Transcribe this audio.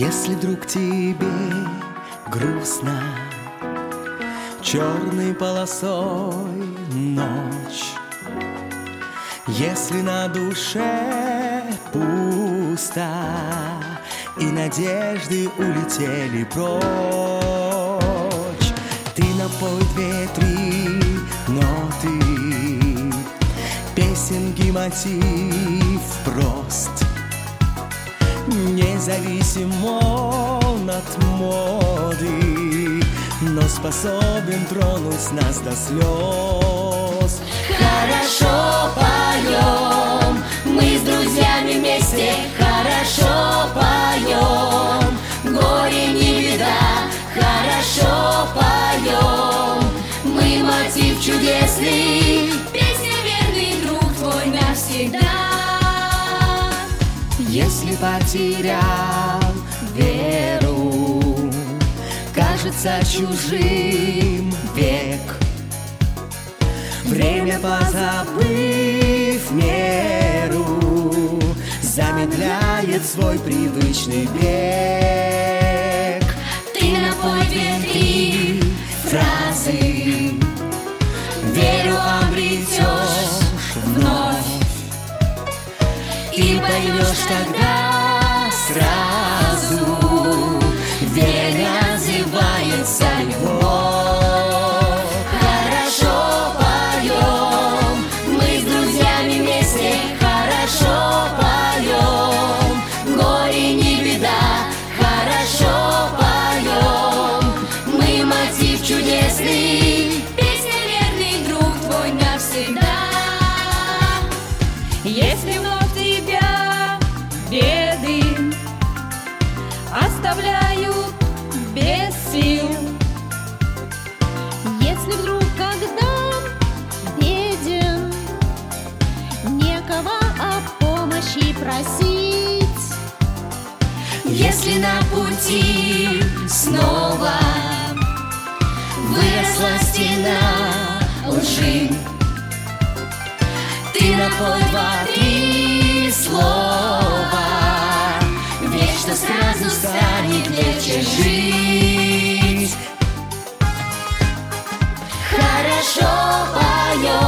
Если вдруг тебе грустно, черной полосой ночь, если на душе пусто и надежды улетели прочь, ты напой 2-3 ноты, песенки, мотив прост. Независим он от моды, но способен тронуть нас до слез. Хорошо поем, мы с друзьями вместе. Хорошо поем, горе не беда. Хорошо поем, мы мотив чудесный, песня верный друг твой навсегда. Если потерял веру, кажется чужим век, время позабыв меру, замедляет свой привычный бег. Ты напой 2-3 фразы, веру обретешь вновь, и поймешь тогда сразу, время отзывается любовь. Хорошо поем, мы с друзьями вместе. Хорошо поем, горе не беда. Хорошо поем, мы мотив чудесный, песня верный друг твой навсегда. Если вновь тебя беды оставляют без сил, если вдруг, когда беден, некого о помощи просить, если на пути снова выросла стена лжи, ты напой 2-3 слова, вечно сразу станет легче жить. Хорошо поем,